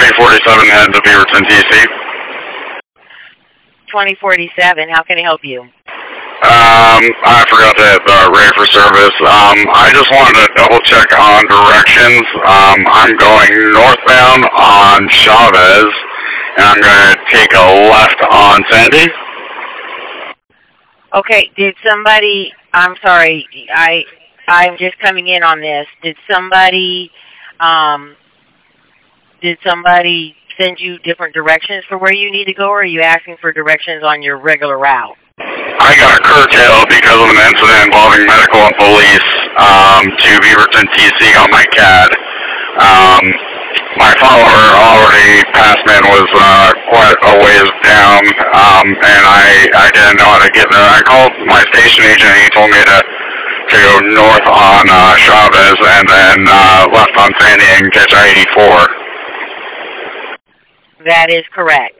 2047 heading to Beaverton, DC. 2047, how can I help you? I forgot to hit the ready for service. I just wanted to double check on directions. I'm going northbound on Chavez, and I'm going to take a left on Sandy. Okay, did somebody, I'm sorry, I'm just coming in on this. Did somebody send you different directions for where you need to go, or are you asking for directions on your regular route? I got curtailed because of an incident involving medical and police to Beaverton, TC on my CAD. My follower already passed me and was quite a ways down, and I didn't know how to get there. I called my station agent and he told me to go north on Chavez and then left on Sandy and catch I-84. That is correct.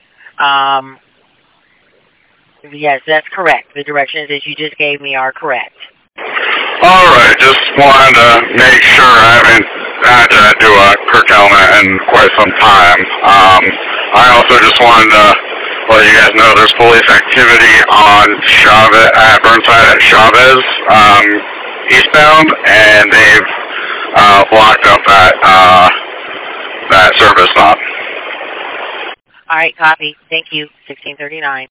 Yes, that's correct. The directions that you just gave me are correct. All right, just wanted to make sure I haven't had to do a curtailment in quite some time. I also just wanted to let you guys know there's police activity on Chavez, at Burnside at Chavez, eastbound, and they've blocked up that service stop. All right, copy. Thank you. 1639.